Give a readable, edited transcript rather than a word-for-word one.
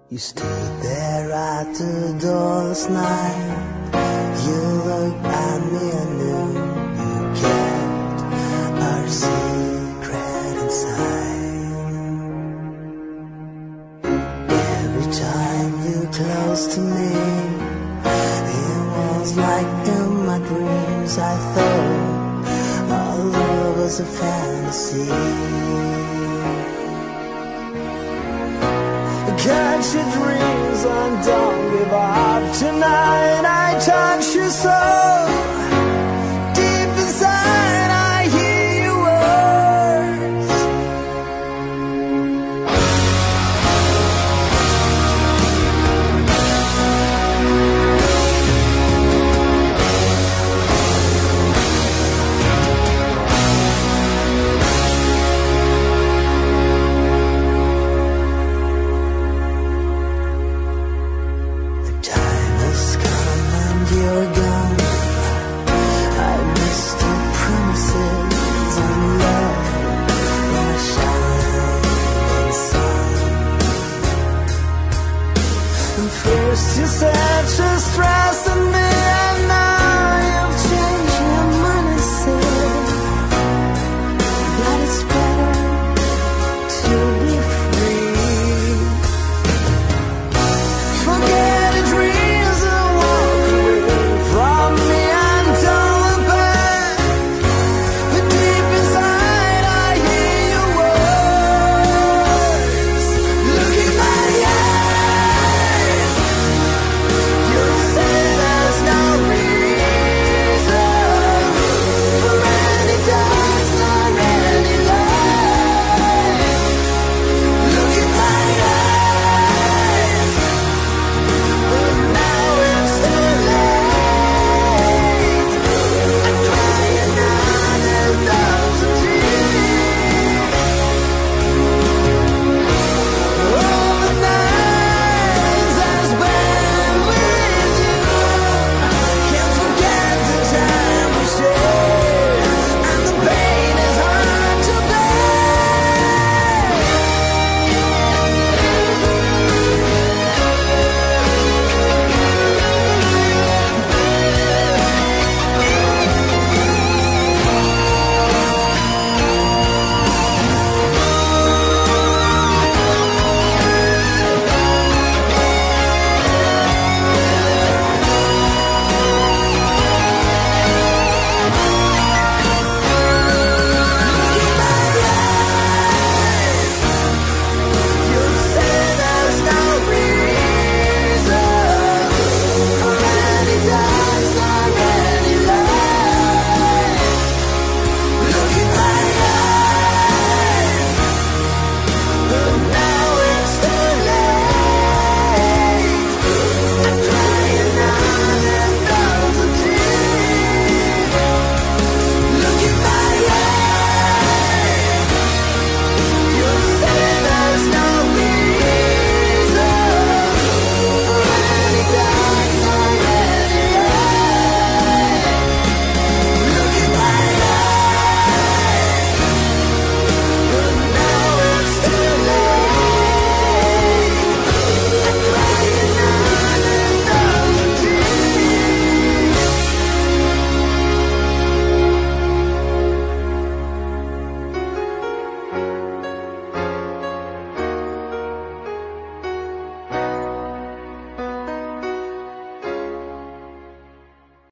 You stood there at the door last night. You looked at me and knew you kept our secret inside. Every time you close to me, it was like in my dreams I thought our love was a fantasy. Catch your dreams and don't give up tonight. I touch you so